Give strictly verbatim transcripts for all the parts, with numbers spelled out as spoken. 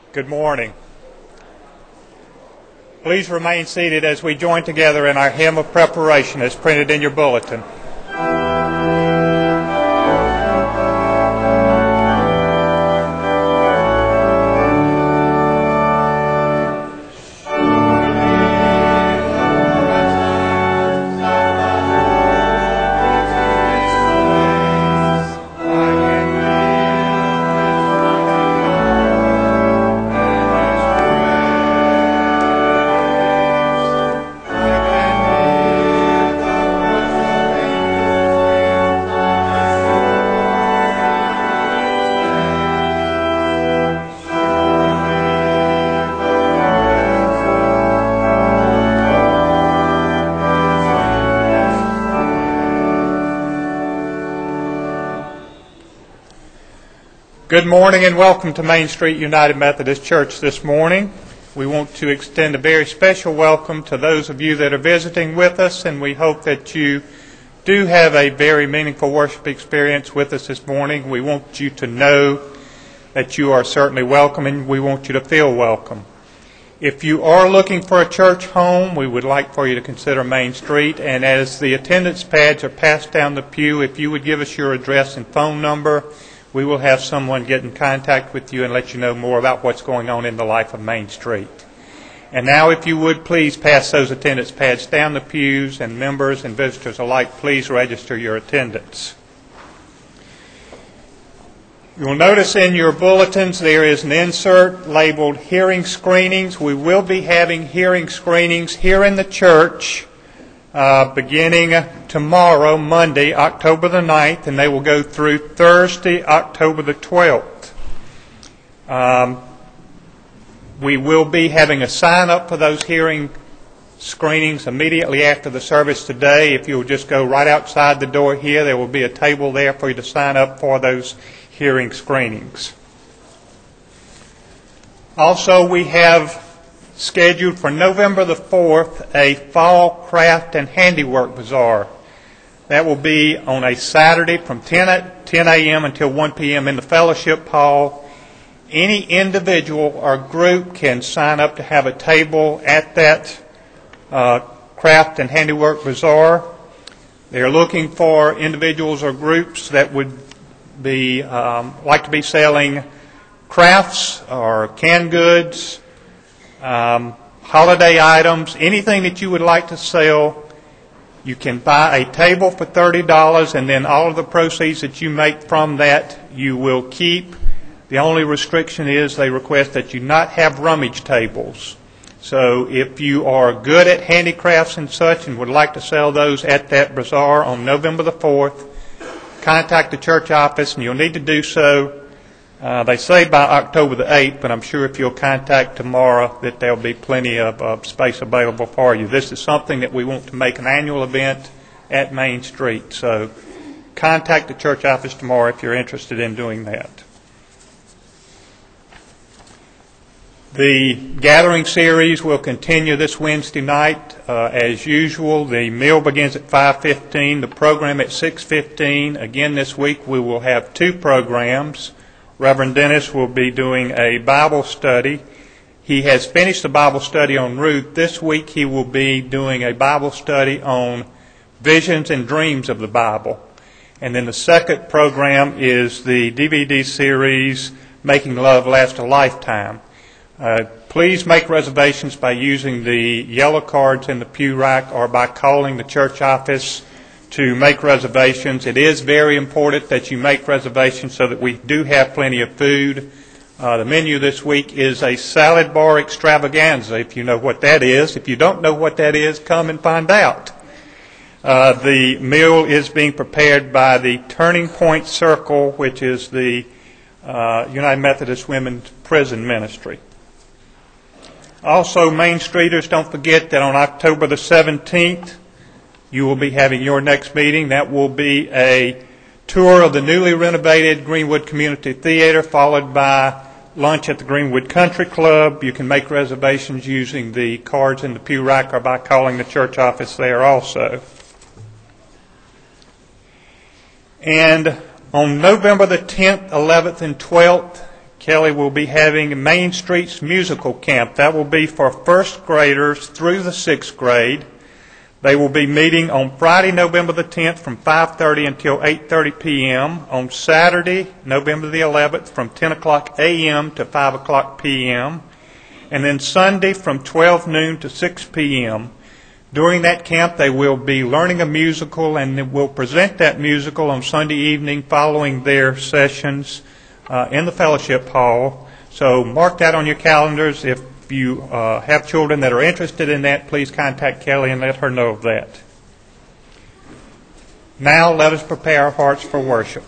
Good morning. Please remain seated as we join together in our hymn of preparation as printed in your bulletin. Good morning and welcome to Main Street United Methodist Church this morning. We want to extend a very special welcome to those of you that are visiting with us, and we hope that you do have a very meaningful worship experience with us this morning. We want you to know that you are certainly welcome, and we want you to feel welcome. If you are looking for a church home, we would like for you to consider Main Street, and as the attendance pads are passed down the pew, if you would give us your address and phone number, we will have someone get in contact with you and let you know more about what's going on in the life of Main Street. And now, if you would, please pass those attendance pads down the pews, and members and visitors alike, please register your attendance. You will notice in your bulletins there is an insert labeled Hearing Screenings. We will be having hearing screenings here in the church Uh, beginning tomorrow, Monday, October the ninth, and they will go through Thursday, October the twelfth. Um, we will be having a sign-up for those hearing screenings immediately after the service today. If you'll just go right outside the door here, there will be a table there for you to sign up for those hearing screenings. Also, we have scheduled for November the fourth a fall craft and handiwork bazaar. That will be on a Saturday from ten a.m. until one p.m. in the fellowship hall. Any individual or group can sign up to have a table at that uh, craft and handiwork bazaar. They are looking for individuals or groups that would be um, like to be selling crafts or canned goods, Um, holiday items, anything that you would like to sell. You can buy a table for thirty dollars, and then all of the proceeds that you make from that you will keep. The only restriction is they request that you not have rummage tables. So if you are good at handicrafts and such and would like to sell those at that bazaar on November the fourth, contact the church office, and you'll need to do so. Uh, they say by October the eighth, but I'm sure if you'll contact tomorrow that there'll be plenty of uh, space available for you. This is something that we want to make an annual event at Main Street. So contact the church office tomorrow if you're interested in doing that. The gathering series will continue this Wednesday night uh, as usual. The meal begins at five fifteen, the program at six fifteen. Again, this week we will have two programs. Reverend Dennis will be doing a Bible study. He has finished the Bible study on Ruth. This week he will be doing a Bible study on visions and dreams of the Bible. And then the second program is the D V D series, Making Love Last a Lifetime. Uh, please make reservations by using the yellow cards in the pew rack or by calling the church office to make reservations. It is very important that you make reservations so that we do have plenty of food. Uh, the menu this week is a salad bar extravaganza, if you know what that is. If you don't know what that is, come and find out. Uh, the meal is being prepared by the Turning Point Circle, which is the uh, United Methodist Women's Prison Ministry. Also, Main Streeters, don't forget that on October the seventeenth, you will be having your next meeting. That will be a tour of the newly renovated Greenwood Community Theater, followed by lunch at the Greenwood Country Club. You can make reservations using the cards in the pew rack or by calling the church office there also. And on November the tenth, eleventh, and twelfth, Kelly will be having Main Streets Musical Camp. That will be for first graders through the sixth grade. They will be meeting on Friday, November the tenth from five thirty until eight thirty p.m., on Saturday, November the eleventh from ten o'clock a.m. to five o'clock p.m., and then Sunday from twelve noon to six p.m. During that camp, they will be learning a musical, and they will present that musical on Sunday evening following their sessions uh, in the fellowship hall. So mark that on your calendars. If you uh, have children that are interested in that, please contact Kelly and let her know of that. Now let us prepare our hearts for worship.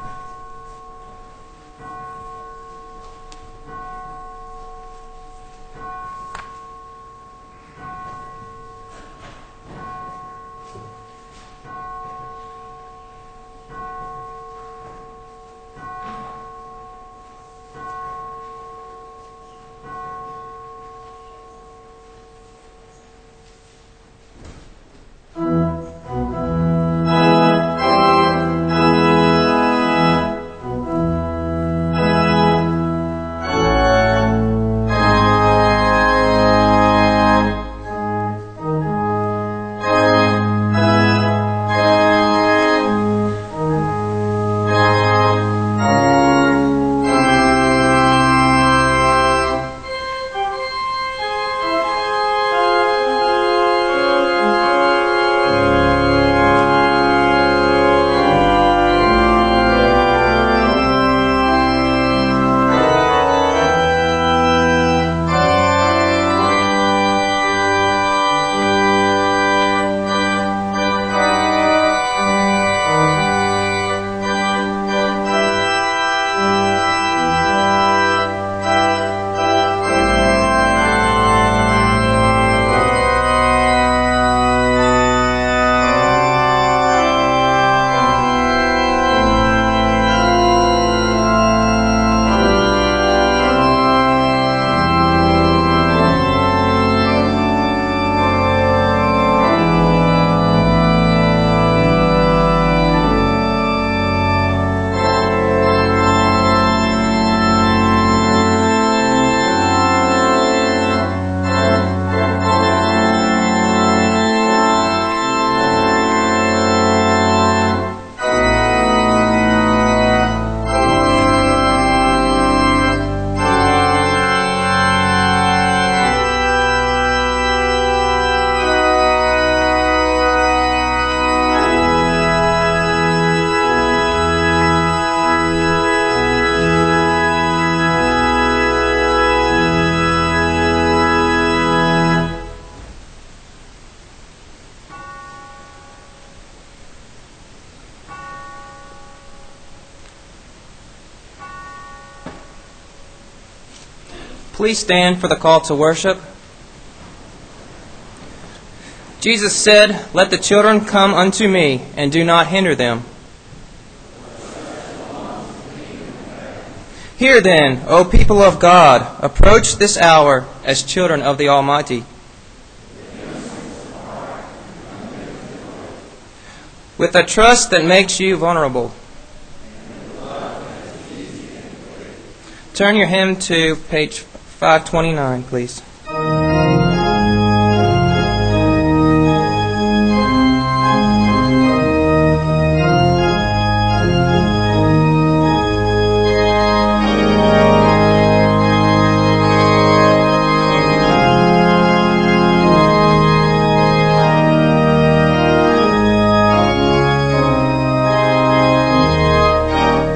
Please stand for the call to worship. Jesus said, "Let the children come unto me, and do not hinder them." Hear then, O people of God, approach this hour as children of the Almighty. With a trust that makes you vulnerable. Turn your hymn to page five twenty-nine, please.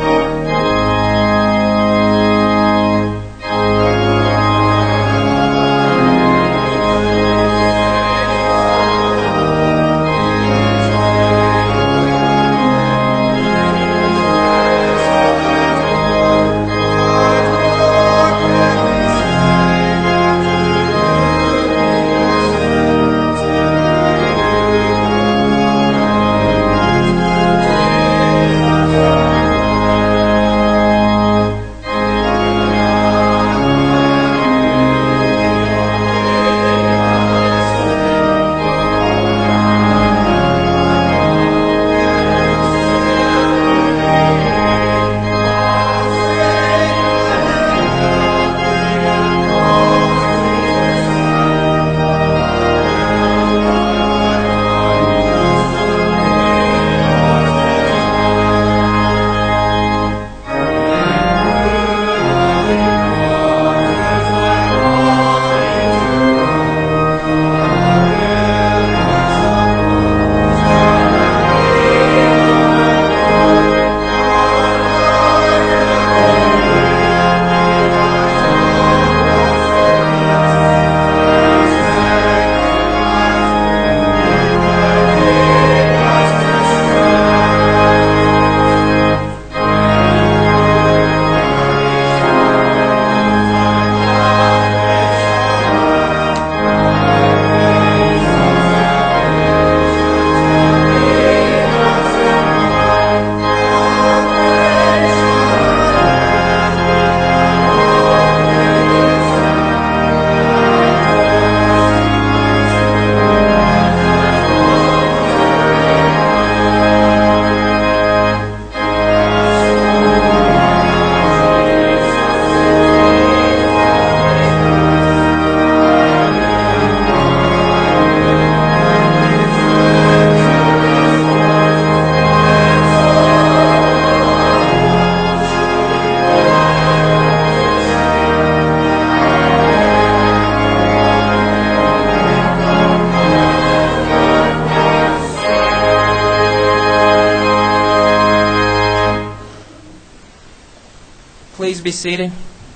Thank you. please be seated?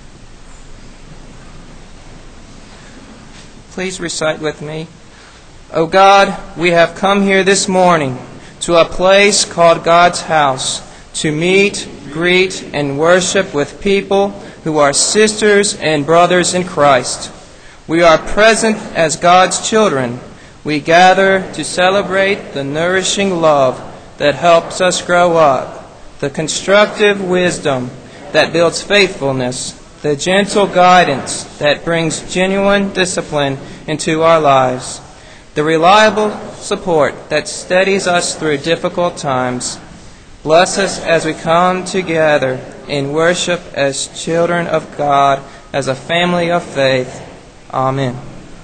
Please recite with me. O God, we have come here this morning to a place called God's house to meet, greet, and worship with people who are sisters and brothers in Christ. We are present as God's children. We gather to celebrate the nourishing love that helps us grow up, the constructive wisdom that builds faithfulness, the gentle guidance that brings genuine discipline into our lives, the reliable support that steadies us through difficult times. Bless us as we come together in worship as children of God, as a family of faith. Amen.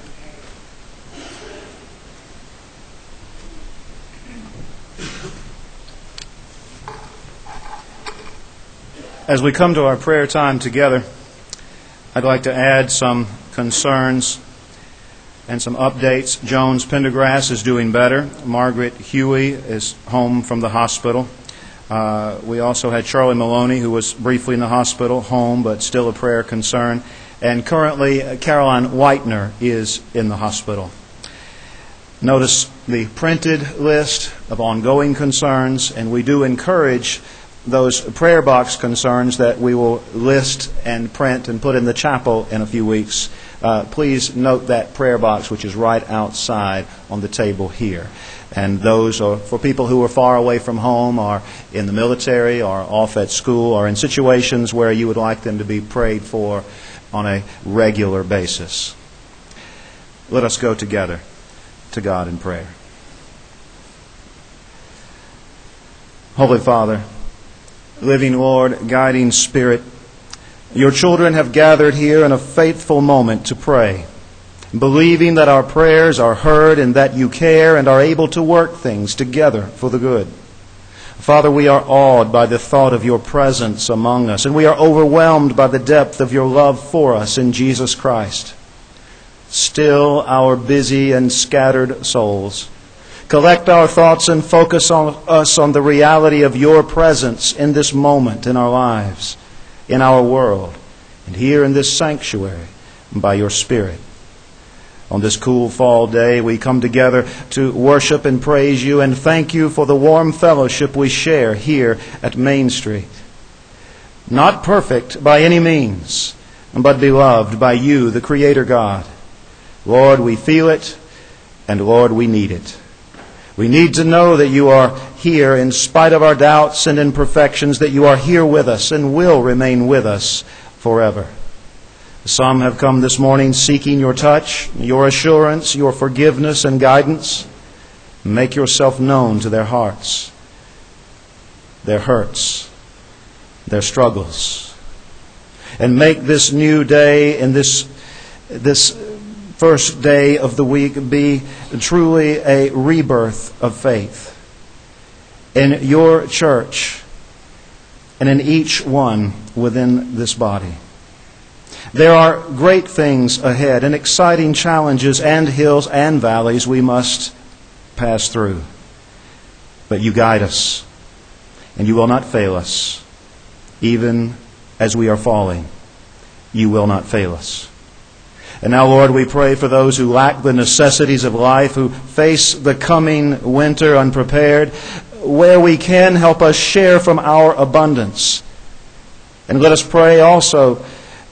As we come to our prayer time together, I'd like to add some concerns and some updates. Jones Pendergrass is doing better. Margaret Huey is home from the hospital. Uh, we also had Charlie Maloney, who was briefly in the hospital, home, but still a prayer concern. And currently, uh, Caroline Whitener is in the hospital. Notice the printed list of ongoing concerns, and we do encourage those prayer box concerns that we will list and print and put in the chapel in a few weeks. Uh, please note that prayer box, which is right outside on the table here. And those are for people who are far away from home, or in the military, or off at school, or in situations where you would like them to be prayed for on a regular basis. Let us go together to God in prayer. Holy Father, living Lord, guiding Spirit, your children have gathered here in a faithful moment to pray, believing that our prayers are heard and that you care and are able to work things together for the good. Father, we are awed by the thought of your presence among us, and we are overwhelmed by the depth of your love for us in Jesus Christ. Still our busy and scattered souls. Collect our thoughts and focus on us on the reality of your presence in this moment in our lives, in our world, and here in this sanctuary by your Spirit. On this cool fall day, we come together to worship and praise you and thank you for the warm fellowship we share here at Main Street. Not perfect by any means, but beloved by you, the Creator God. Lord, we feel it, and Lord, we need it. We need to know that you are here in spite of our doubts and imperfections, that you are here with us and will remain with us forever. Some have come this morning seeking your touch, your assurance, your forgiveness and guidance. Make yourself known to their hearts, their hurts, their struggles. And make this new day and this, this first day of the week be truly a rebirth of faith in your church and in each one within this body. There are great things ahead and exciting challenges and hills and valleys we must pass through. But you guide us, and you will not fail us. Even as we are falling, you will not fail us. And now, Lord, we pray for those who lack the necessities of life, who face the coming winter unprepared. Where we can, help us share from our abundance. And let us pray also,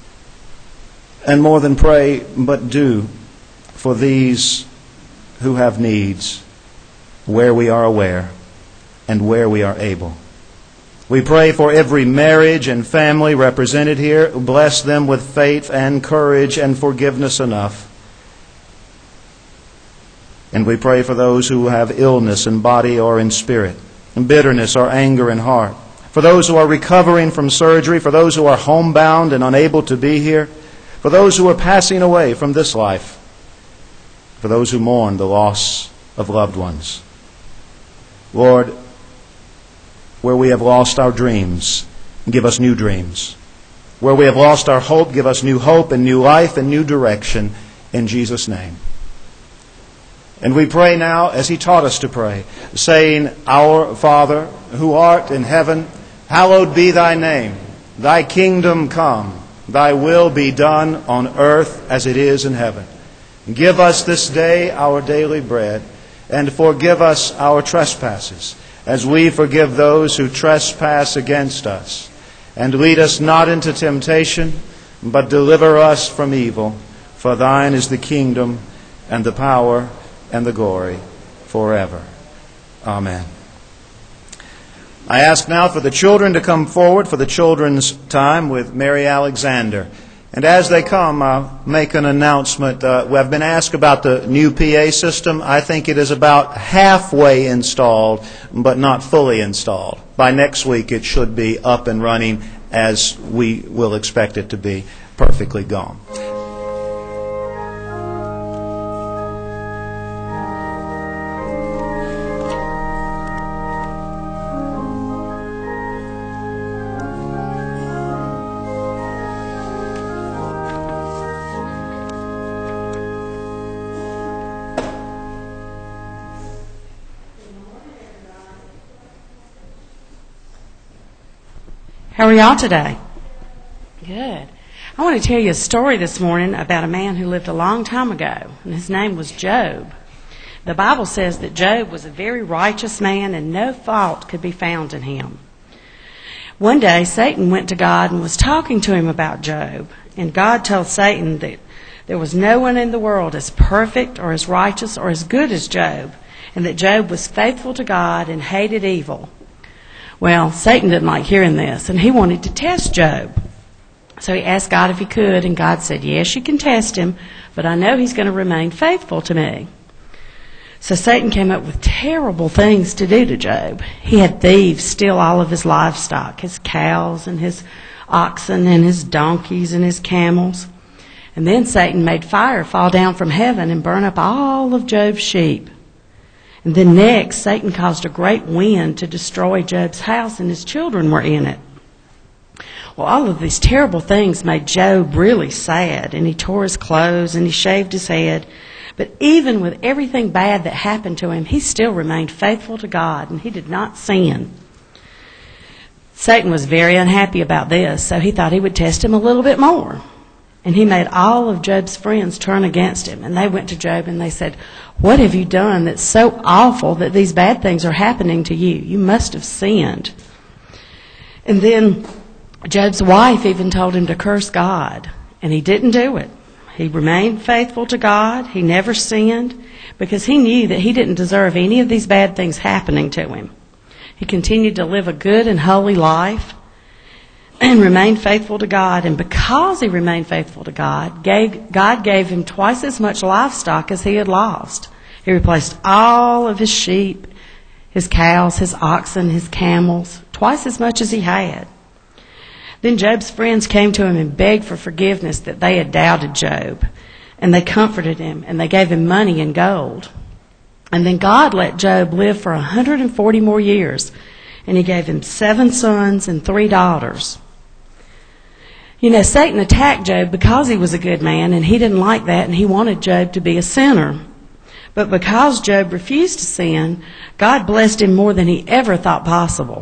and more than pray, but do, for these who have needs, where we are aware and where we are able. We pray for every marriage and family represented here. Bless them with faith and courage and forgiveness enough. And we pray for those who have illness in body or in spirit, and bitterness or anger in heart. For those who are recovering from surgery, for those who are homebound and unable to be here, for those who are passing away from this life, for those who mourn the loss of loved ones. Lord, where we have lost our dreams, give us new dreams. Where we have lost our hope, give us new hope and new life and new direction in Jesus' name. And we pray now as He taught us to pray, saying, Our Father, who art in heaven, hallowed be thy name. Thy kingdom come, thy will be done on earth as it is in heaven. Give us this day our daily bread, and forgive us our trespasses, as we forgive those who trespass against us. And lead us not into temptation, but deliver us from evil. For thine is the kingdom, and the power, and the glory, forever. Amen. I ask now for the children to come forward for the children's time with Mary Alexander. And as they come, I'll make an announcement. Uh, I've been asked about the new P A system. I think it is about halfway installed, but not fully installed. By next week, it should be up and running as we will expect it to be perfectly gone. How are y'all today? Good. I want to tell you a story this morning about a man who lived a long time ago, and his name was Job. The Bible says that Job was a very righteous man and no fault could be found in him. One day, Satan went to God and was talking to him about Job, and God told Satan that there was no one in the world as perfect or as righteous or as good as Job, and that Job was faithful to God and hated evil. Well, Satan didn't like hearing this, and he wanted to test Job. So he asked God if he could, and God said, yes, you can test him, but I know he's going to remain faithful to me. So Satan came up with terrible things to do to Job. He had thieves steal all of his livestock, his cows and his oxen and his donkeys and his camels. And then Satan made fire fall down from heaven and burn up all of Job's sheep. And then next, Satan caused a great wind to destroy Job's house, and his children were in it. Well, all of these terrible things made Job really sad, and he tore his clothes and he shaved his head. But even with everything bad that happened to him, he still remained faithful to God, and he did not sin. Satan was very unhappy about this, so he thought he would test him a little bit more. And he made all of Job's friends turn against him. And they went to Job and they said, what have you done that's so awful that these bad things are happening to you? You must have sinned. And then Job's wife even told him to curse God. And he didn't do it. He remained faithful to God. He never sinned because he knew that he didn't deserve any of these bad things happening to him. He continued to live a good and holy life and remained faithful to God. And because he remained faithful to God, gave, God gave him twice as much livestock as he had lost. He replaced all of his sheep, his cows, his oxen, his camels, twice as much as he had. Then Job's friends came to him and begged for forgiveness that they had doubted Job. And they comforted him, and they gave him money and gold. And then God let Job live for one hundred forty more years, and he gave him seven sons and three daughters. You know, Satan attacked Job because he was a good man, and he didn't like that, and he wanted Job to be a sinner. But because Job refused to sin, God blessed him more than he ever thought possible.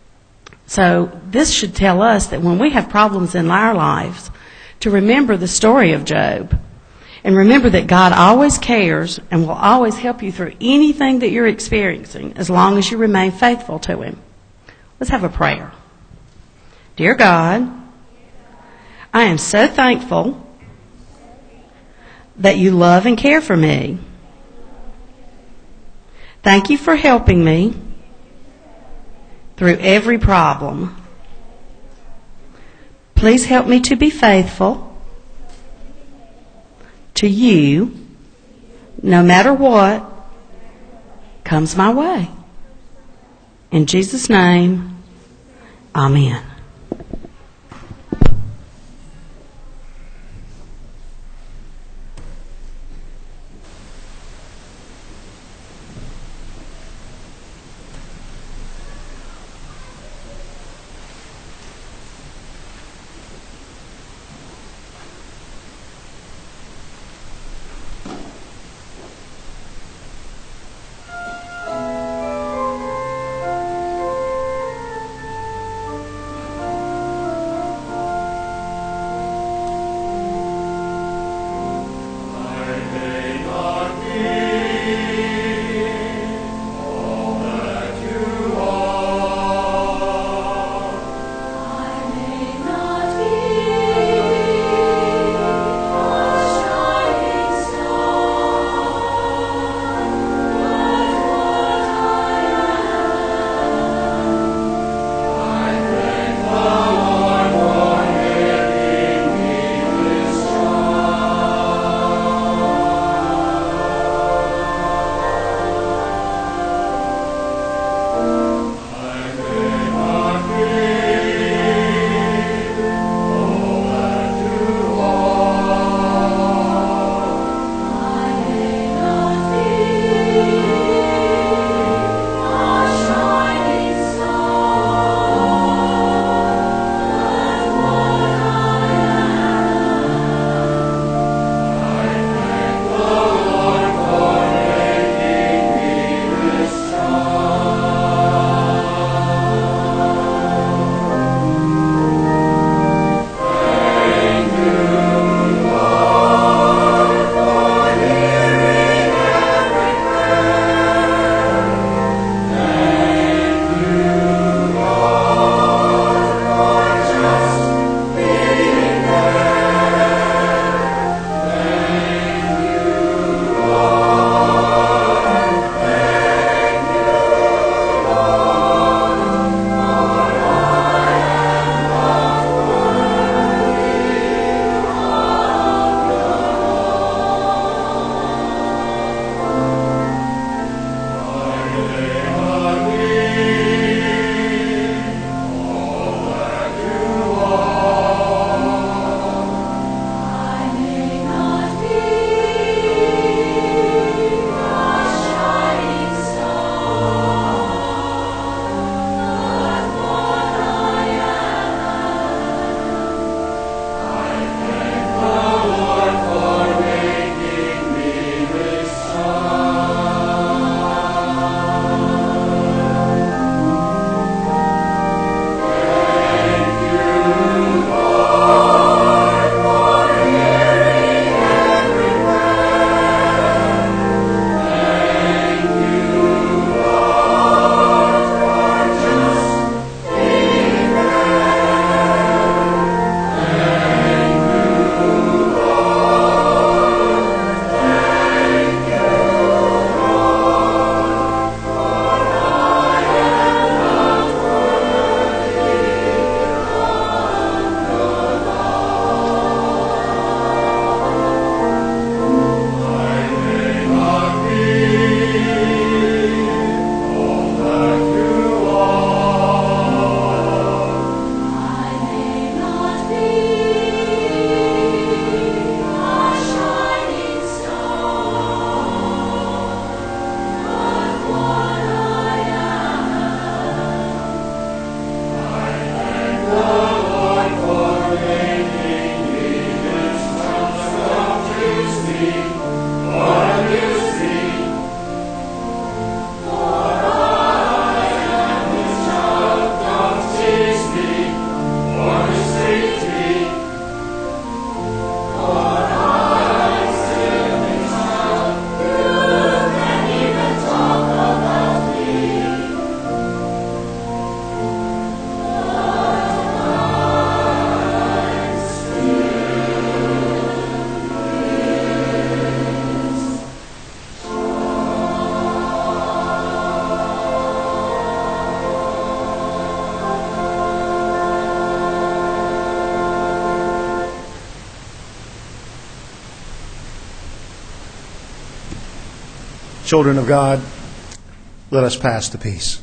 So this should tell us that when we have problems in our lives, to remember the story of Job, and remember that God always cares and will always help you through anything that you're experiencing as long as you remain faithful to him. Let's have a prayer. Dear God, I am so thankful that you love and care for me. Thank you for helping me through every problem. Please help me to be faithful to you no matter what comes my way. In Jesus' name, amen. Children of God, let us pass to peace.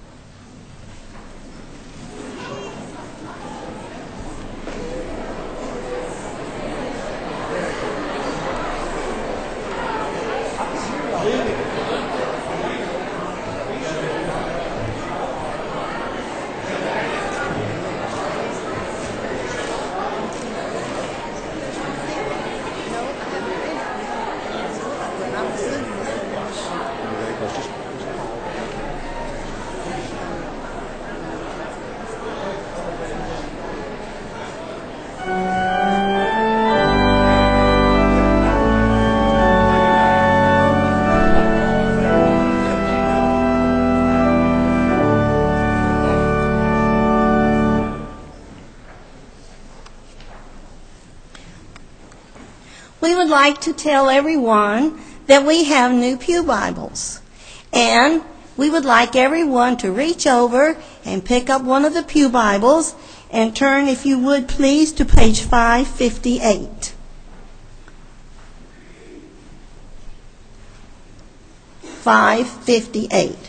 We would like to tell everyone that we have new pew Bibles. And we would like everyone to reach over and pick up one of the pew Bibles and turn, if you would please, to page five fifty-eight. five fifty-eight.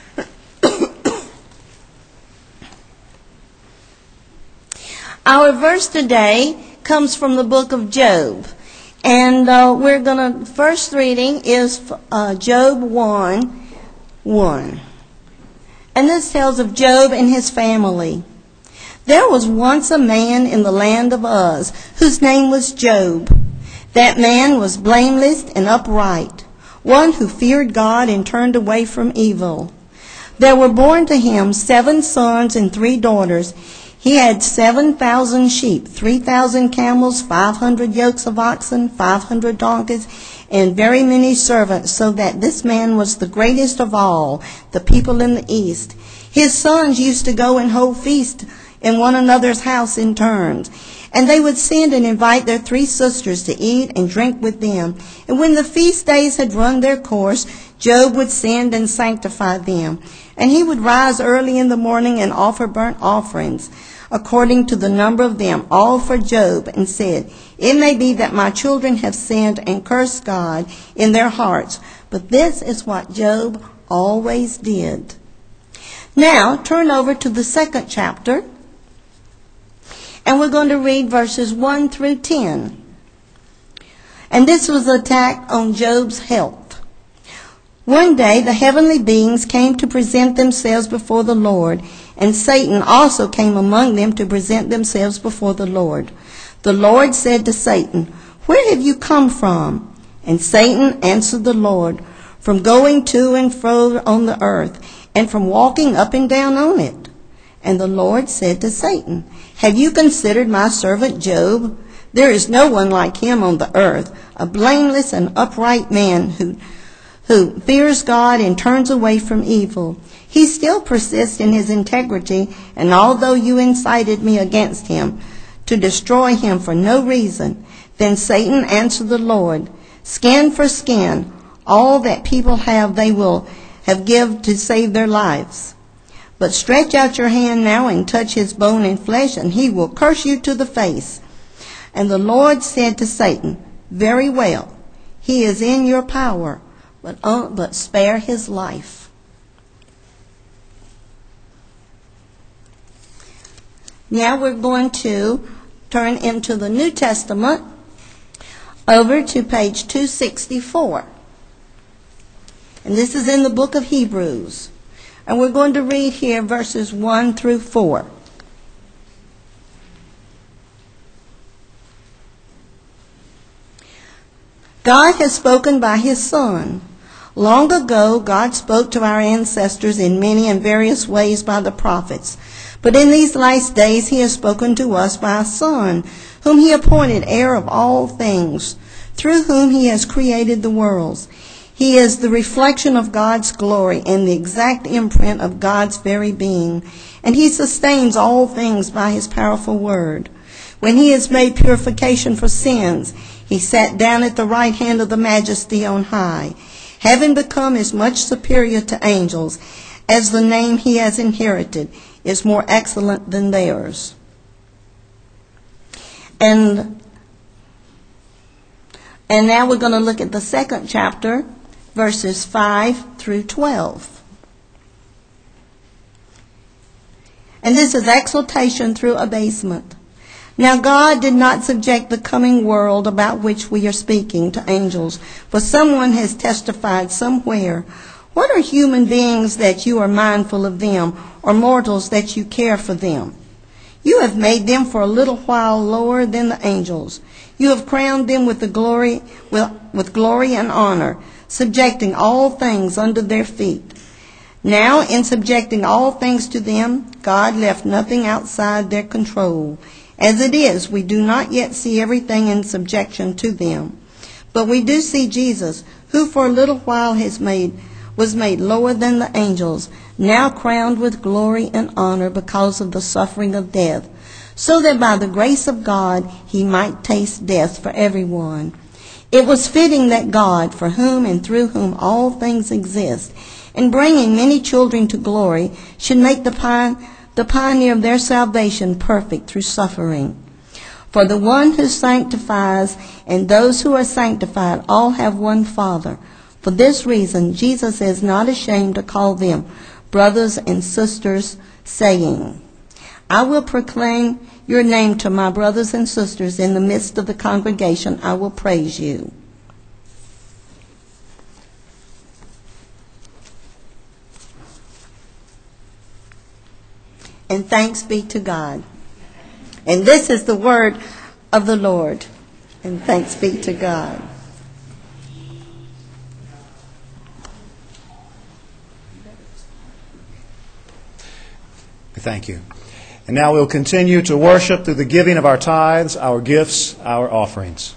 Our verse today comes from the book of Job. And uh, we're going to, first reading is uh, Job one, one. And this tells of Job and his family. There was once a man in the land of Uz, whose name was Job. That man was blameless and upright, one who feared God and turned away from evil. There were born to him seven sons and three daughters. He had seven thousand sheep, three thousand camels, five hundred yokes of oxen, five hundred donkeys, and very many servants, so that this man was the greatest of all the people in the east. His sons used to go and hold feast in one another's house in turns. And they would send and invite their three sisters to eat and drink with them. And when the feast days had run their course, Job would send and sanctify them. And he would rise early in the morning and offer burnt offerings, according to the number of them, all for Job, and said, It may be that my children have sinned and cursed God in their hearts. But this is what Job always did. Now, turn over to the second chapter. And we're going to read verses one through ten. And this was an attack on Job's health. One day the heavenly beings came to present themselves before the Lord, and Satan also came among them to present themselves before the Lord. The Lord said to Satan, Where have you come from? And Satan answered the Lord, From going to and fro on the earth, and from walking up and down on it. And the Lord said to Satan, Have you considered my servant Job? There is no one like him on the earth, a blameless and upright man who, who fears God and turns away from evil. He still persists in his integrity, and although you incited me against him to destroy him for no reason, then Satan answered the Lord, Skin for skin, all that people have they will have give to save their lives. But stretch out your hand now and touch his bone and flesh, and he will curse you to the face. And the Lord said to Satan, Very well, he is in your power, but, uh, but spare his life. Now we're going to turn into the New Testament, over to page two sixty-four. And this is in the book of Hebrews. And we're going to read here verses one through four. God has spoken by his Son. Long ago, God spoke to our ancestors in many and various ways by the prophets. But in these last days, he has spoken to us by a Son, whom he appointed heir of all things, through whom he has created the worlds. He is the reflection of God's glory and the exact imprint of God's very being. And he sustains all things by his powerful word. When he has made purification for sins, he sat down at the right hand of the Majesty on high, having become as much superior to angels as the name he has inherited is more excellent than theirs. And, and now we're going to look at the second chapter, verses five through twelve. And this is exaltation through abasement. Now God did not subject the coming world about which we are speaking to angels, for someone has testified somewhere, "What are human beings that you are mindful of them, or mortals that you care for them? You have made them for a little while lower than the angels. You have crowned them with the glory, with, with glory and honor, subjecting all things under their feet. Now, in subjecting all things to them, God left nothing outside their control. As it is, we do not yet see everything in subjection to them. But we do see Jesus, who for a little while has made, was made lower than the angels, now crowned with glory and honor because of the suffering of death, so that by the grace of God he might taste death for everyone. It was fitting that God, for whom and through whom all things exist, in bringing many children to glory, should make the pioneer the pioneer of their salvation perfect through suffering. For the one who sanctifies and those who are sanctified all have one Father. For this reason, Jesus is not ashamed to call them brothers and sisters, saying, I will proclaim your name to my brothers and sisters. In the midst of the congregation, I will praise you. And thanks be to God. And this is the word of the Lord. And thanks be to God. Thank you. And now we'll continue to worship through the giving of our tithes, our gifts, our offerings.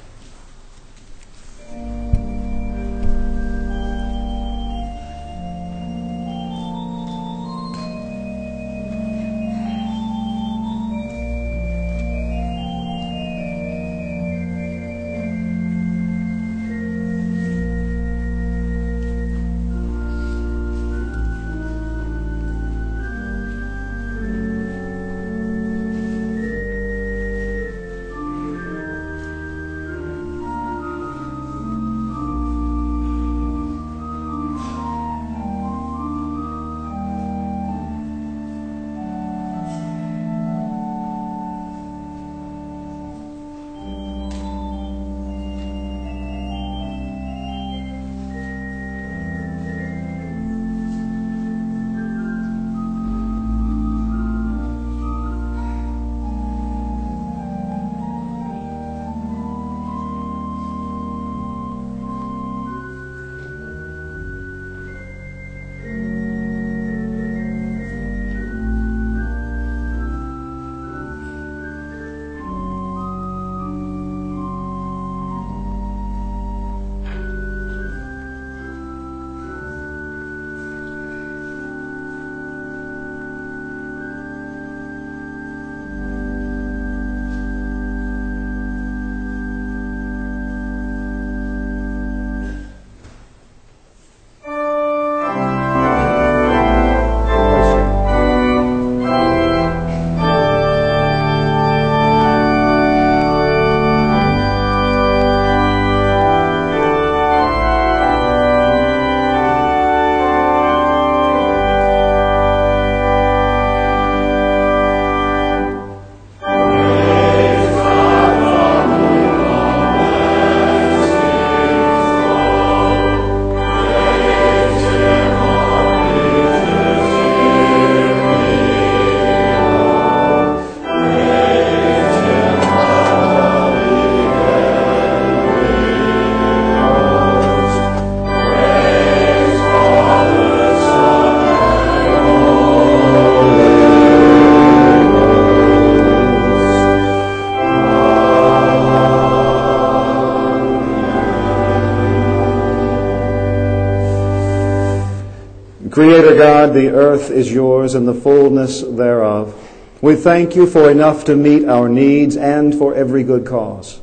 Creator God, the earth is yours and the fullness thereof. We thank you for enough to meet our needs and for every good cause.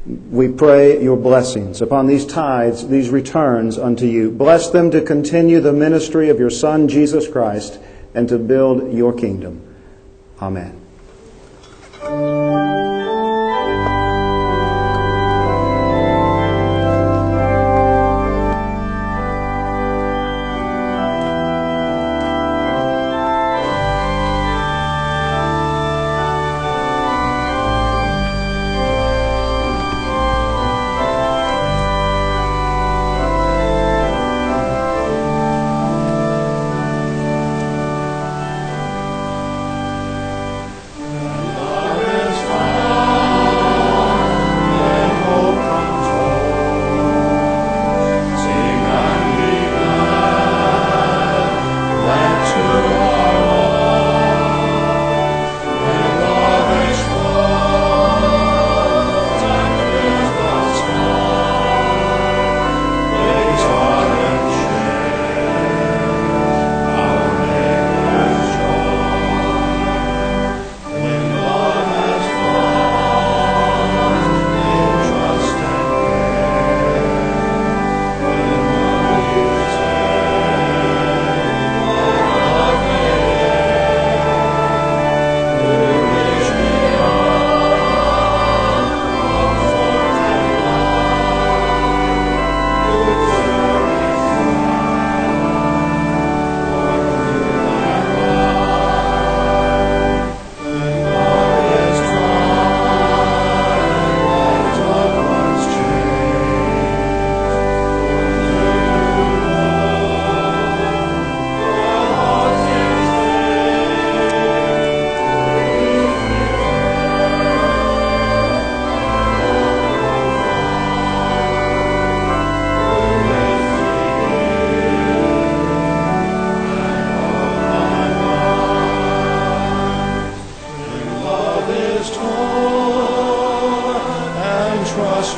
We pray your blessings upon these tithes, these returns unto you. Bless them to continue the ministry of your Son, Jesus Christ, and to build your kingdom. Amen.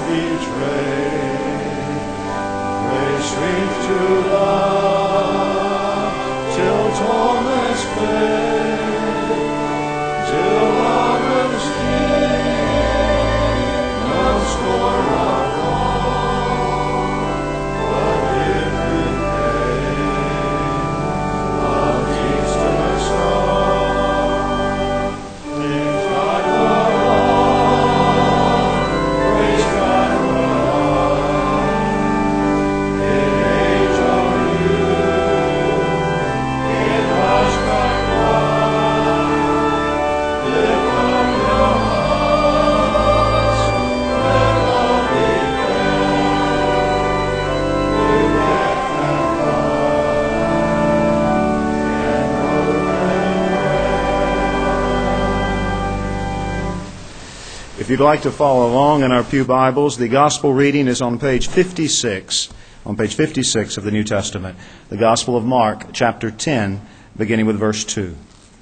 If you'd like to follow along in our pew Bibles, the Gospel reading is on page fifty-six, on page fifty-six of the New Testament, the Gospel of Mark, chapter ten, beginning with verse two.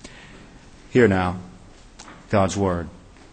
Hear now God's Word.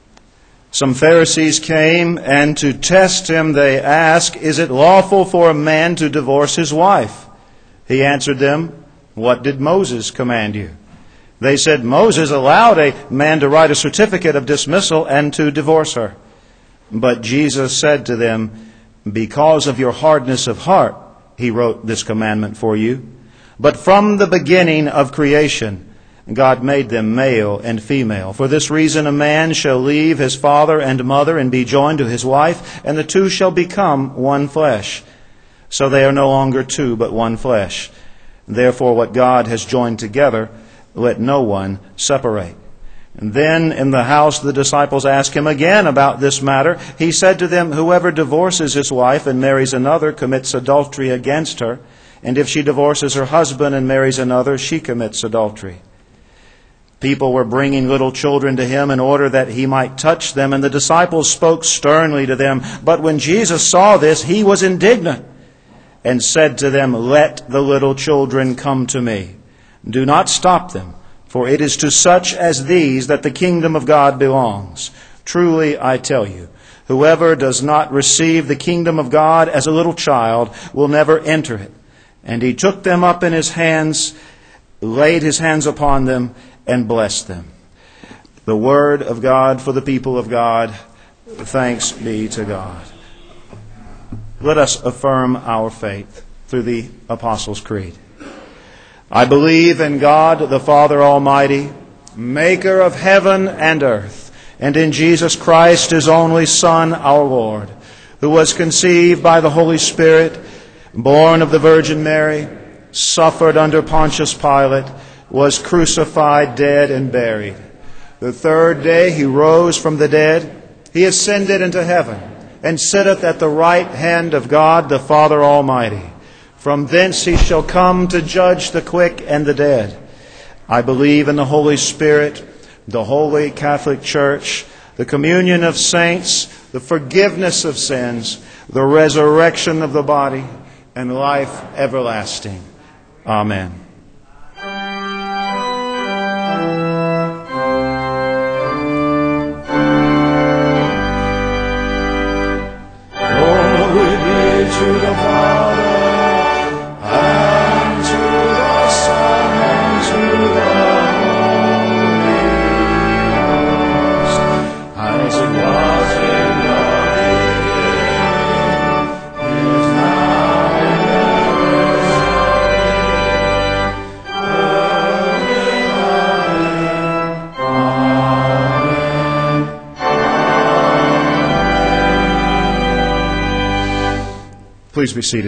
Some Pharisees came, and to test him they asked, "Is it lawful for a man to divorce his wife?" He answered them, "What did Moses command you?" They said, "Moses allowed a man to write a certificate of dismissal and to divorce her." But Jesus said to them, "Because of your hardness of heart, he wrote this commandment for you. But from the beginning of creation, God made them male and female. For this reason a man shall leave his father and mother and be joined to his wife, and the two shall become one flesh. So they are no longer two, but one flesh. Therefore what God has joined together, let no one separate." And then in the house the disciples asked him again about this matter. He said to them, "Whoever divorces his wife and marries another commits adultery against her. And if she divorces her husband and marries another, she commits adultery." People were bringing little children to him in order that he might touch them, and the disciples spoke sternly to them. But when Jesus saw this, he was indignant and said to them, "Let the little children come to me. Do not stop them, for it is to such as these that the kingdom of God belongs. Truly I tell you, whoever does not receive the kingdom of God as a little child will never enter it." And he took them up in his hands, laid his hands upon them, and blessed them. The word of God for the people of God. Thanks be to God. Let us affirm our faith through the Apostles' Creed. I believe in God, the Father Almighty, maker of heaven and earth, and in Jesus Christ, his only Son, our Lord, who was conceived by the Holy Spirit, born of the Virgin Mary, suffered under Pontius Pilate, was crucified, dead, and buried. The third day he rose from the dead. He ascended into heaven, and sitteth at the right hand of God, the Father Almighty. From thence he shall come to judge the quick and the dead. I believe in the Holy Spirit, the Holy Catholic Church, the communion of saints, the forgiveness of sins, the resurrection of the body, and life everlasting. Amen. Glory be to the Father, and to the Son, and to the Holy Ghost, as it was in the beginning, is now, and ever shall be, world without end. Amen. Please be seated.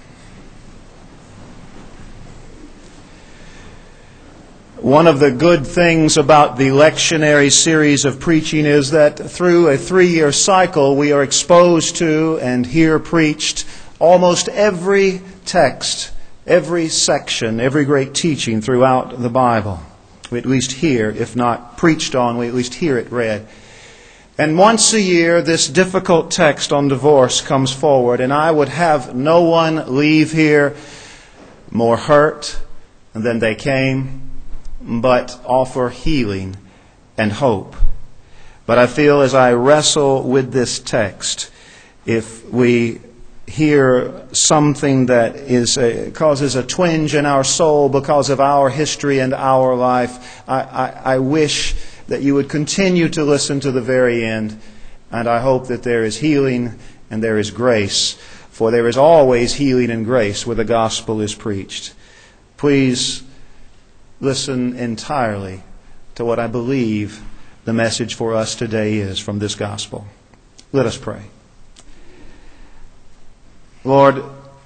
One of the good things about the lectionary series of preaching is that through a three-year cycle we are exposed to and hear preached almost every text, every section, every great teaching throughout the Bible. We at least hear, if not preached on, we at least hear it read. And once a year this difficult text on divorce comes forward, and I would have no one leave here more hurt than they came, but offer healing and hope. But I feel as I wrestle with this text, if we hear something that is a, causes a twinge in our soul because of our history and our life, I, I, I wish that you would continue to listen to the very end. And I hope that there is healing and there is grace. For there is always healing and grace where the gospel is preached. Please listen entirely to what I believe the message for us today is from this gospel. Let us pray. Lord,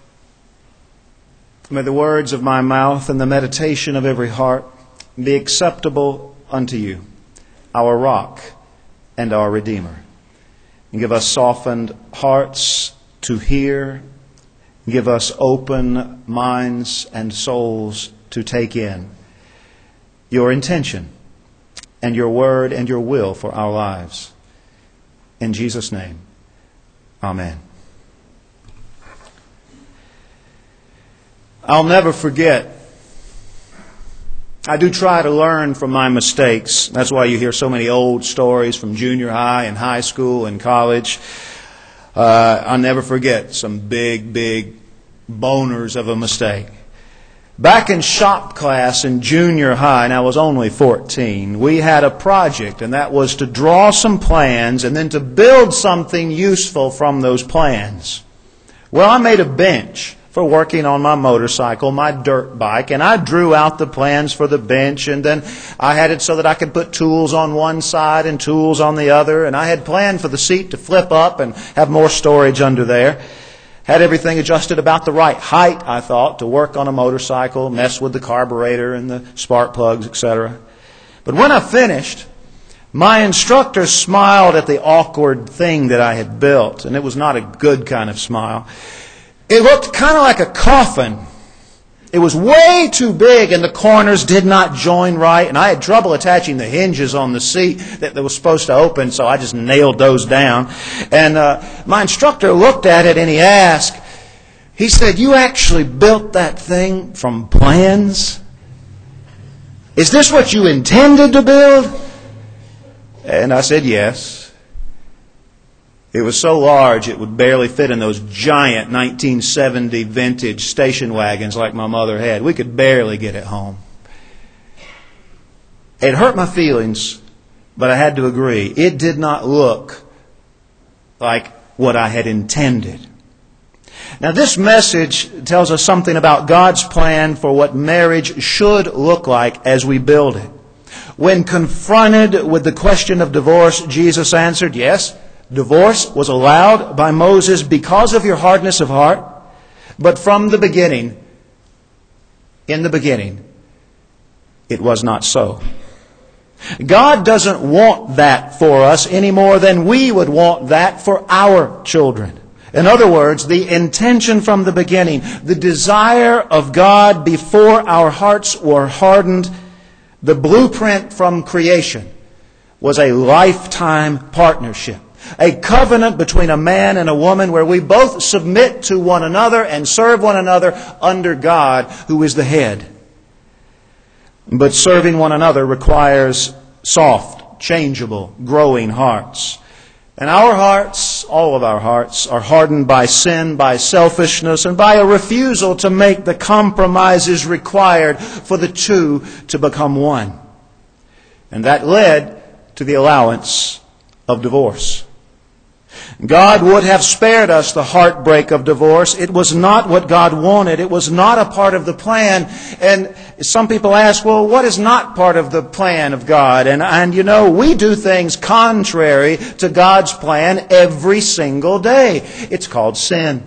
may the words of my mouth and the meditation of every heart be acceptable unto you, our rock and our Redeemer. And give us softened hearts to hear. Give us open minds and souls to take in your intention and your word and your will for our lives. In Jesus' name, amen. I'll never forget. I do try to learn from my mistakes. That's why you hear so many old stories from junior high and high school and college. Uh, I'll never forget some big, big boners of a mistake. Back in shop class in junior high, and I was only fourteen, we had a project, and that was to draw some plans and then to build something useful from those plans. Well, I made a bench for working on my motorcycle, my dirt bike, and I drew out the plans for the bench, and then I had it so that I could put tools on one side and tools on the other, and I had planned for the seat to flip up and have more storage under there. Had everything adjusted about the right height, I thought, to work on a motorcycle, mess with the carburetor and the spark plugs, et cetera. But when I finished, my instructor smiled at the awkward thing that I had built, and it was not a good kind of smile. It looked kind of like a coffin. It was way too big and the corners did not join right. And I had trouble attaching the hinges on the seat that was supposed to open, so I just nailed those down. And uh, my instructor looked at it and he asked, he said, "You actually built that thing from plans? Is this what you intended to build?" And I said, "Yes." It was so large it would barely fit in those giant nineteen seventy vintage station wagons like my mother had. We could barely get it home. It hurt my feelings, but I had to agree. It did not look like what I had intended. Now, this message tells us something about God's plan for what marriage should look like as we build it. When confronted with the question of divorce, Jesus answered, yes, divorce was allowed by Moses because of your hardness of heart, but from the beginning, in the beginning, it was not so. God doesn't want that for us any more than we would want that for our children. In other words, the intention from the beginning, the desire of God before our hearts were hardened, the blueprint from creation was a lifetime partnership. A covenant between a man and a woman where we both submit to one another and serve one another under God, who is the head. But serving one another requires soft, changeable, growing hearts. And our hearts, all of our hearts, are hardened by sin, by selfishness, and by a refusal to make the compromises required for the two to become one. And that led to the allowance of divorce. God would have spared us the heartbreak of divorce. It was not what God wanted. It was not a part of the plan. And some people ask, well, what is not part of the plan of God? And, and you know, we do things contrary to God's plan every single day. It's called sin.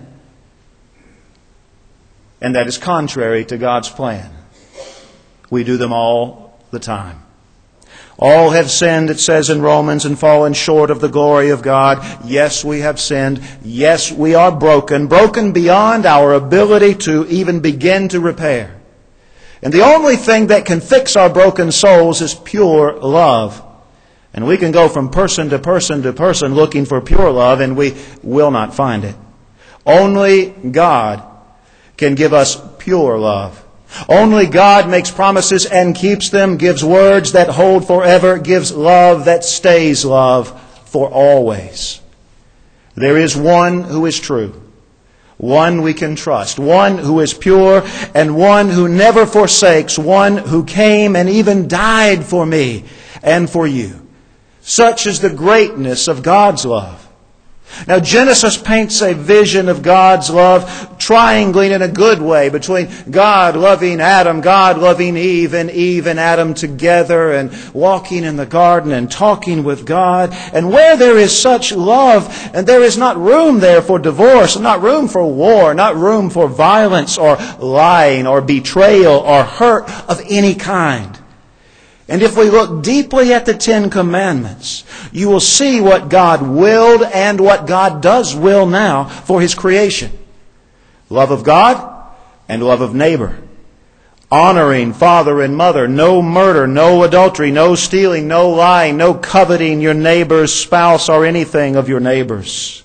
And that is contrary to God's plan. We do them all the time. All have sinned, it says in Romans, and fallen short of the glory of God. Yes, we have sinned. Yes, we are broken. Broken beyond our ability to even begin to repair. And the only thing that can fix our broken souls is pure love. And we can go from person to person to person looking for pure love, and we will not find it. Only God can give us pure love. Only God makes promises and keeps them, gives words that hold forever, gives love that stays love for always. There is one who is true, one we can trust, one who is pure, and one who never forsakes, one who came and even died for me and for you. Such is the greatness of God's love. Now, Genesis paints a vision of God's love triangling in a good way between God loving Adam, God loving Eve, and Eve and Adam together and walking in the garden and talking with God. And where there is such love, and there is not room there for divorce, not room for war, not room for violence or lying or betrayal or hurt of any kind. And if we look deeply at the Ten Commandments, you will see what God willed and what God does will now for His creation. Love of God and love of neighbor. Honoring father and mother. No murder, no adultery, no stealing, no lying, no coveting your neighbor's spouse or anything of your neighbor's.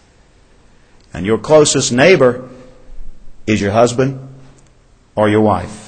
And your closest neighbor is your husband or your wife.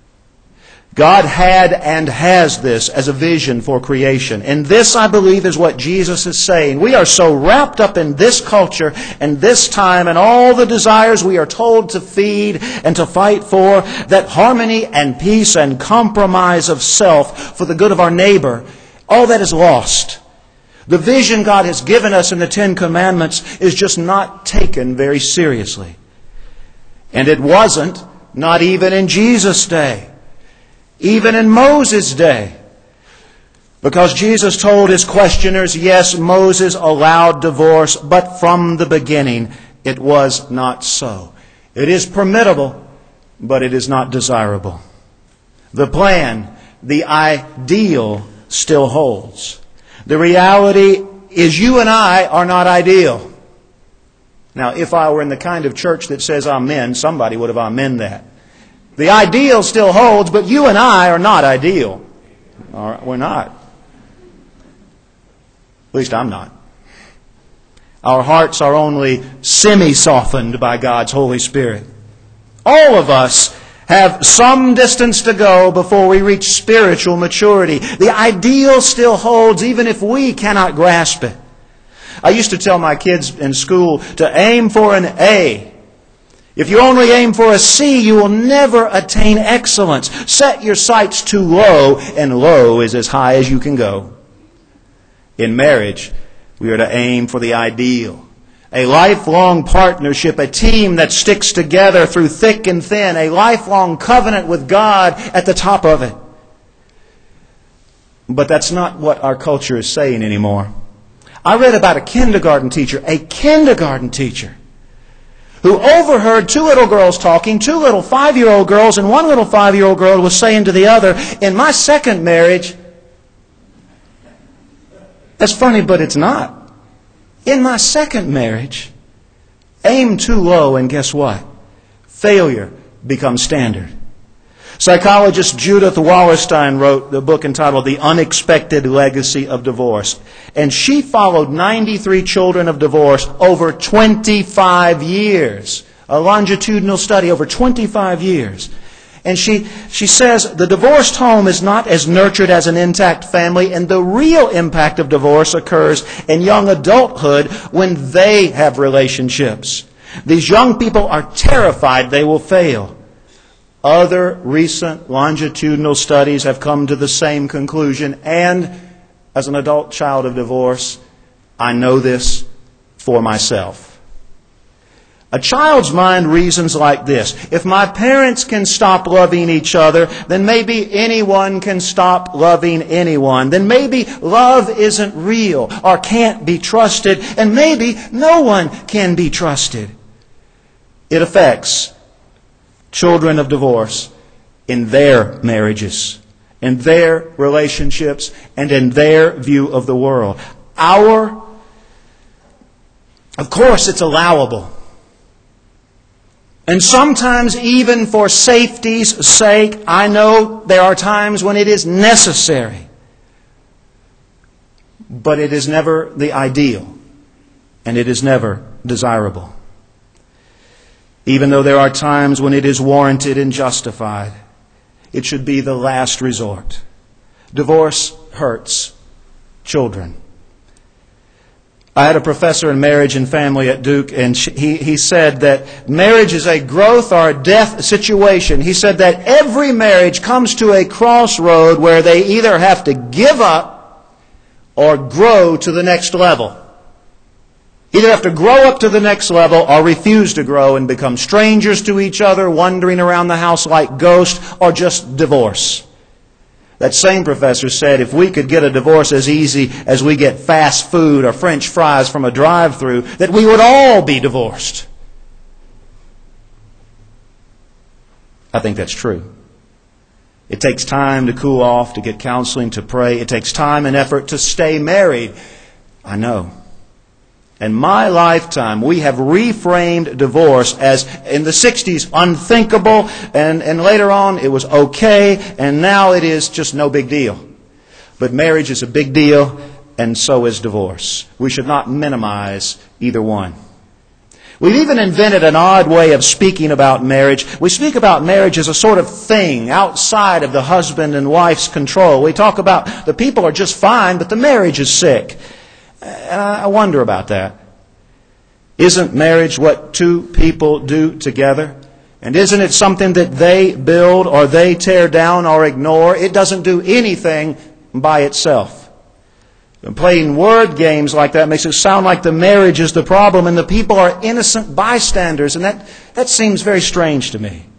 God had and has this as a vision for creation. And this, I believe, is what Jesus is saying. We are so wrapped up in this culture and this time and all the desires we are told to feed and to fight for, that harmony and peace and compromise of self for the good of our neighbor, all that is lost. The vision God has given us in the Ten Commandments is just not taken very seriously. And it wasn't, not even in Jesus' day. Even in Moses' day. Because Jesus told His questioners, yes, Moses allowed divorce, but from the beginning it was not so. It is permissible, but it is not desirable. The plan, the ideal, still holds. The reality is you and I are not ideal. Now, if I were in the kind of church that says amen, somebody would have amen that. The ideal still holds, but you and I are not ideal. All right, we're not. At least I'm not. Our hearts are only semi-softened by God's Holy Spirit. All of us have some distance to go before we reach spiritual maturity. The ideal still holds, even if we cannot grasp it. I used to tell my kids in school to aim for an A. If you only aim for a C, you will never attain excellence. Set your sights too low, and low is as high as you can go. In marriage, we are to aim for the ideal. A lifelong partnership, a team that sticks together through thick and thin, a lifelong covenant with God at the top of it. But that's not what our culture is saying anymore. I read about a kindergarten teacher, a kindergarten teacher, who overheard two little girls talking, two little five-year-old girls, and one little five-year-old girl was saying to the other, in my second marriage, that's funny, but it's not. In my second marriage, aim too low, and guess what? Failure becomes standard. Psychologist Judith Wallerstein wrote the book entitled The Unexpected Legacy of Divorce. And she followed ninety-three children of divorce over twenty-five years. A longitudinal study over twenty-five years. And she, she says the divorced home is not as nurtured as an intact family, and the real impact of divorce occurs in young adulthood when they have relationships. These young people are terrified they will fail. Other recent longitudinal studies have come to the same conclusion, and as an adult child of divorce, I know this for myself. A child's mind reasons like this. If my parents can stop loving each other, then maybe anyone can stop loving anyone. Then maybe love isn't real or can't be trusted, and maybe no one can be trusted. It affects children of divorce in their marriages, in their relationships, and in their view of the world. Our, of course, it's allowable. And sometimes even for safety's sake, I know there are times when it is necessary. But it is never the ideal, and it is never desirable. Even though there are times when it is warranted and justified, it should be the last resort. Divorce hurts children. I had a professor in marriage and family at Duke, and she, he, he said that marriage is a growth or a death situation. He said that every marriage comes to a crossroad where they either have to give up or grow to the next level. Either have to grow up to the next level or refuse to grow and become strangers to each other, wandering around the house like ghosts, or just divorce. That same professor said if we could get a divorce as easy as we get fast food or French fries from a drive-thru, that we would all be divorced. I think that's true. It takes time to cool off, to get counseling, to pray. It takes time and effort to stay married. I know. In my lifetime, we have reframed divorce as, in the sixties, unthinkable, and, and later on it was okay, and now it is just no big deal. But marriage is a big deal, and so is divorce. We should not minimize either one. We've even invented an odd way of speaking about marriage. We speak about marriage as a sort of thing outside of the husband and wife's control. We talk about the people are just fine, but the marriage is sick. And I wonder about that. Isn't marriage what two people do together? And isn't it something that they build or they tear down or ignore? It doesn't do anything by itself. And playing word games like that makes it sound like the marriage is the problem and the people are innocent bystanders. And that, that seems very strange to me.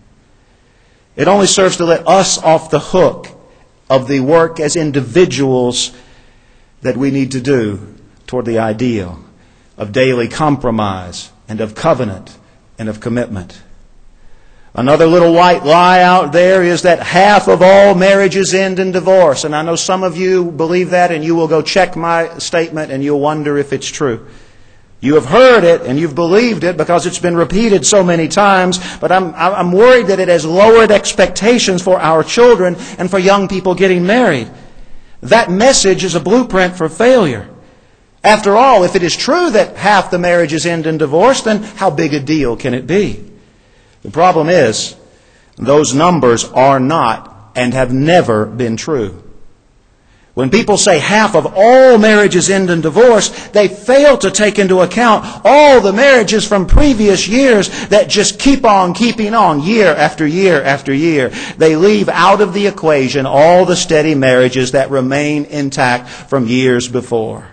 It only serves to let us off the hook of the work as individuals that we need to do toward the ideal of daily compromise and of covenant and of commitment. Another little white lie out there is that half of all marriages end in divorce. And I know some of you believe that, and you will go check my statement and you'll wonder if it's true. You have heard it and you've believed it because it's been repeated so many times, but I'm, I'm worried that it has lowered expectations for our children and for young people getting married. That message is a blueprint for failure. After all, if it is true that half the marriages end in divorce, then how big a deal can it be? The problem is, those numbers are not and have never been true. When people say half of all marriages end in divorce, they fail to take into account all the marriages from previous years that just keep on keeping on year after year after year. They leave out of the equation all the steady marriages that remain intact from years before.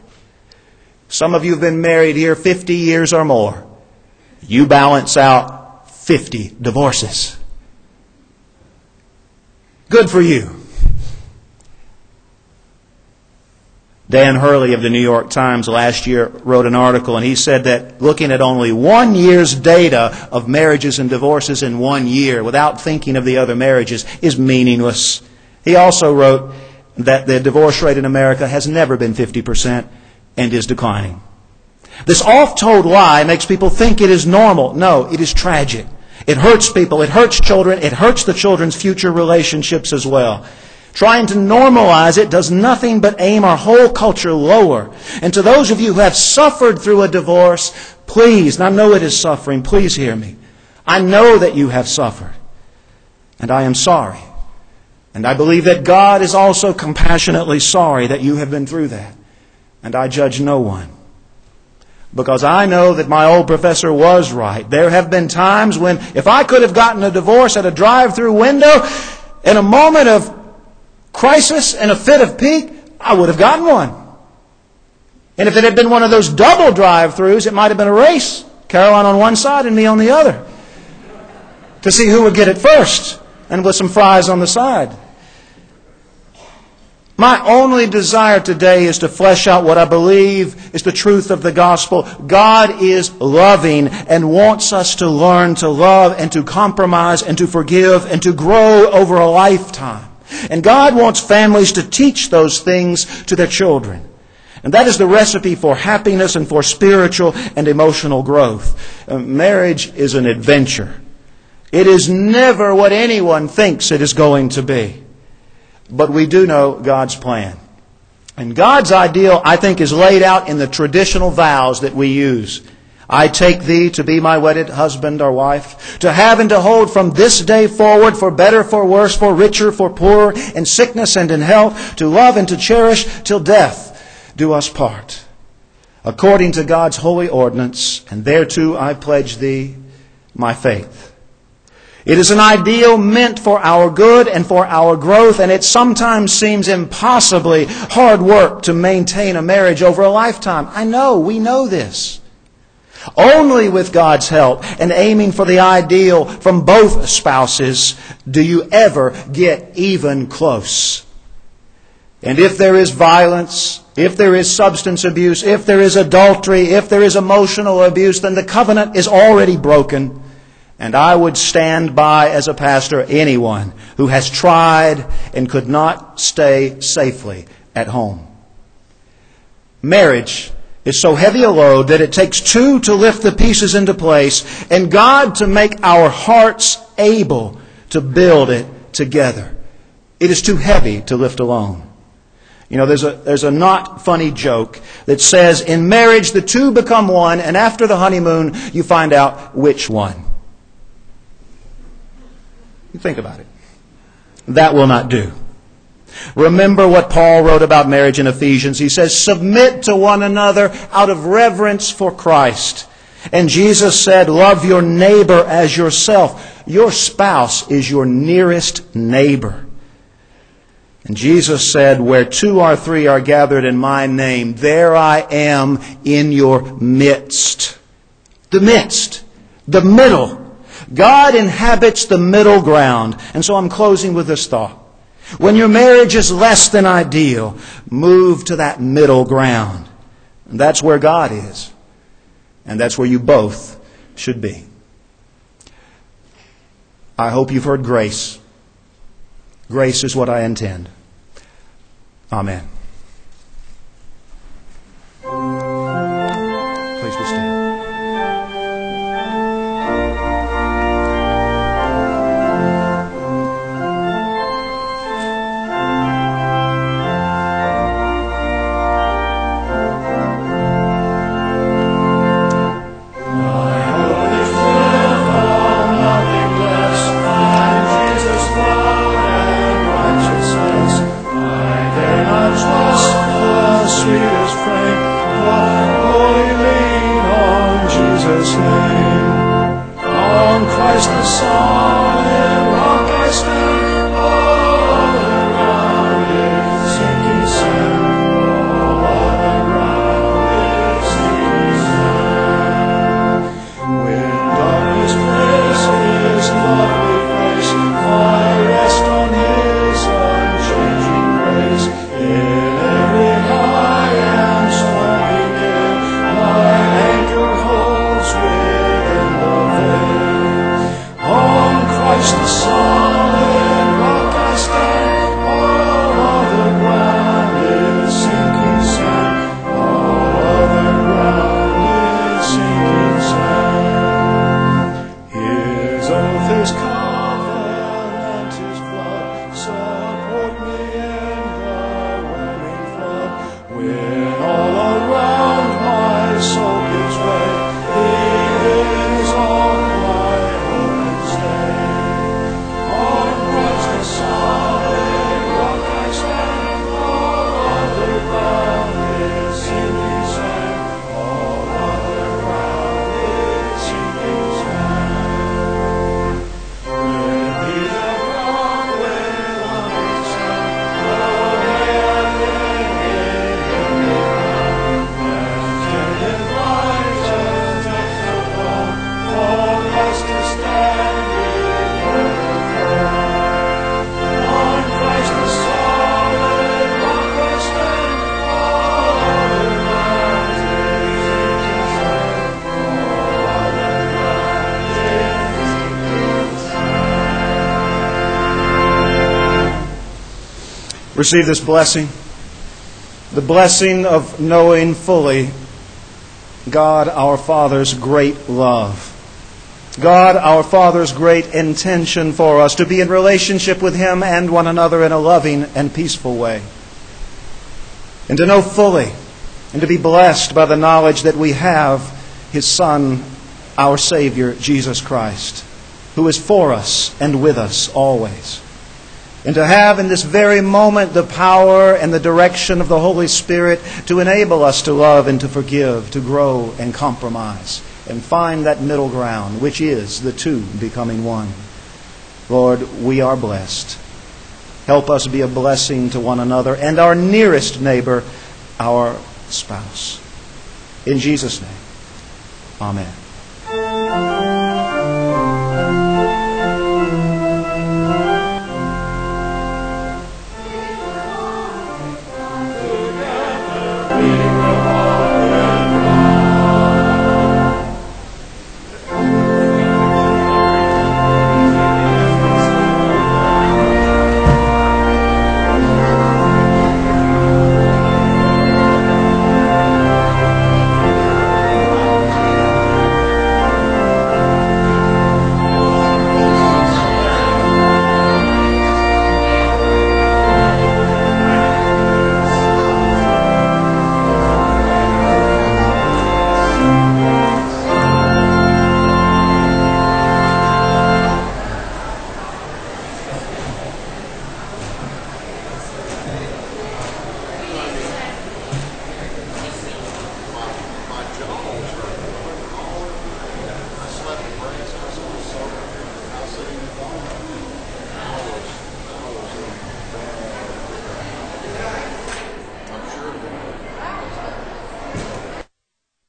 Some of you have been married here fifty years or more. You balance out fifty divorces. Good for you. Dan Hurley of the New York Times last year wrote an article, and he said that looking at only one year's data of marriages and divorces in one year without thinking of the other marriages is meaningless. He also wrote that the divorce rate in America has never been fifty percent and is declining. This oft-told lie makes people think it is normal. No, it is tragic. It hurts people. It hurts children. It hurts the children's future relationships as well. Trying to normalize it does nothing but aim our whole culture lower. And to those of you who have suffered through a divorce, please, and I know it is suffering, please hear me. I know that you have suffered. And I am sorry. And I believe that God is also compassionately sorry that you have been through that. And I judge no one. Because I know that my old professor was right. There have been times when if I could have gotten a divorce at a drive-through window, in a moment of crisis and a fit of pique, I would have gotten one. And if it had been one of those double drive-throughs, it might have been a race. Caroline on one side and me on the other. To see who would get it first. And with some fries on the side. My only desire today is to flesh out what I believe is the truth of the gospel. God is loving and wants us to learn to love and to compromise and to forgive and to grow over a lifetime. And God wants families to teach those things to their children. And that is the recipe for happiness and for spiritual and emotional growth. Uh, marriage is an adventure. It is never what anyone thinks it is going to be. But we do know God's plan. And God's ideal, I think, is laid out in the traditional vows that we use. I take thee to be my wedded husband or wife, to have and to hold from this day forward, for better, for worse, for richer, for poorer, in sickness and in health, to love and to cherish till death do us part. according to God's holy ordinance, and thereto I pledge thee my faith. It is an ideal meant for our good and for our growth, and it sometimes seems impossibly hard work to maintain a marriage over a lifetime. I know, we know this. Only with God's help and aiming for the ideal from both spouses do you ever get even close. And if there is violence, if there is substance abuse, if there is adultery, if there is emotional abuse, then the covenant is already broken. And I would stand by as a pastor anyone who has tried and could not stay safely at home. Marriage is so heavy a load that it takes two to lift the pieces into place and God to make our hearts able to build it together. It is too heavy to lift alone. You know, there's a there's a not funny joke that says in marriage the two become one, and after the honeymoon you find out which one. You think about it. That will not do. Remember what Paul wrote about marriage in Ephesians. He says, submit to one another out of reverence for Christ. And Jesus said, love your neighbor as yourself. Your spouse is your nearest neighbor. And Jesus said, where two or three are gathered in my name, there I am in your midst. The midst. The middle. God inhabits the middle ground. And so I'm closing with this thought. When your marriage is less than ideal, move to that middle ground. And that's where God is. And that's where you both should be. I hope you've heard grace. Grace is what I intend. Amen. Please be standing. Receive this blessing, the blessing of knowing fully God our Father's great love. God our Father's great intention for us to be in relationship with Him and one another in a loving and peaceful way. And to know fully and to be blessed by the knowledge that we have His Son, our Savior, Jesus Christ, who is for us and with us always. and to have in this very moment the power and the direction of the Holy Spirit to enable us to love and to forgive, to grow and compromise, and find that middle ground, which is the two becoming one. Lord, we are blessed. Help us be a blessing to one another and our nearest neighbor, our spouse. In Jesus' name, amen.